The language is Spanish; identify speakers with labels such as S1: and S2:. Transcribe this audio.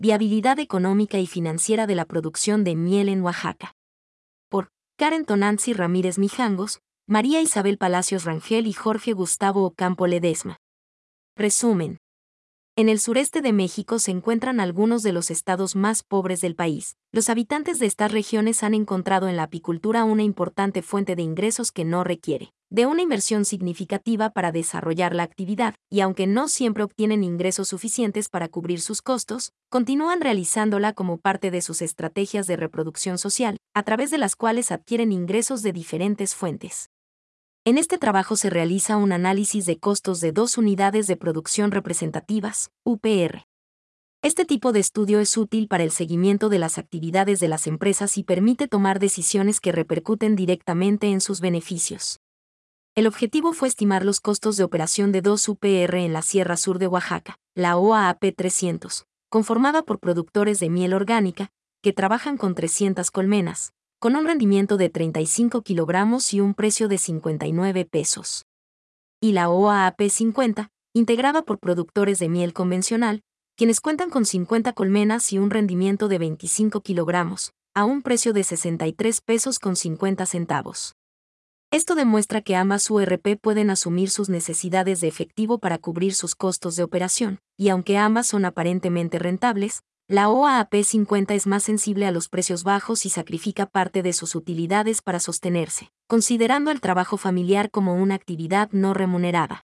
S1: Viabilidad económica y financiera de la producción de miel en Oaxaca. Por Karen Tonanzi Ramírez Mijangos, María Isabel Palacios Rangel y Jorge Gustavo Ocampo Ledesma. Resumen. En el sureste de México se encuentran algunos de los estados más pobres del país. Los habitantes de estas regiones han encontrado en la apicultura una importante fuente de ingresos que no requiere de una inversión significativa para desarrollar la actividad, y aunque no siempre obtienen ingresos suficientes para cubrir sus costos, continúan realizándola como parte de sus estrategias de reproducción social, a través de las cuales adquieren ingresos de diferentes fuentes. En este trabajo se realiza un análisis de costos de 2 unidades de producción representativas, UPR. Este tipo de estudio es útil para el seguimiento de las actividades de las empresas y permite tomar decisiones que repercuten directamente en sus beneficios. El objetivo fue estimar los costos de operación de 2 UPR en la Sierra Sur de Oaxaca, la OAAP 300, conformada por productores de miel orgánica, que trabajan con 300 colmenas, con un rendimiento de 35 kilogramos y un precio de 59 pesos. Y la OAAP 50, integrada por productores de miel convencional, quienes cuentan con 50 colmenas y un rendimiento de 25 kilogramos, a un precio de 63 pesos con 50 centavos. Esto demuestra que ambas URP pueden asumir sus necesidades de efectivo para cubrir sus costos de operación, y aunque ambas son aparentemente rentables, la OAAP 50 es más sensible a los precios bajos y sacrifica parte de sus utilidades para sostenerse, considerando el trabajo familiar como una actividad no remunerada.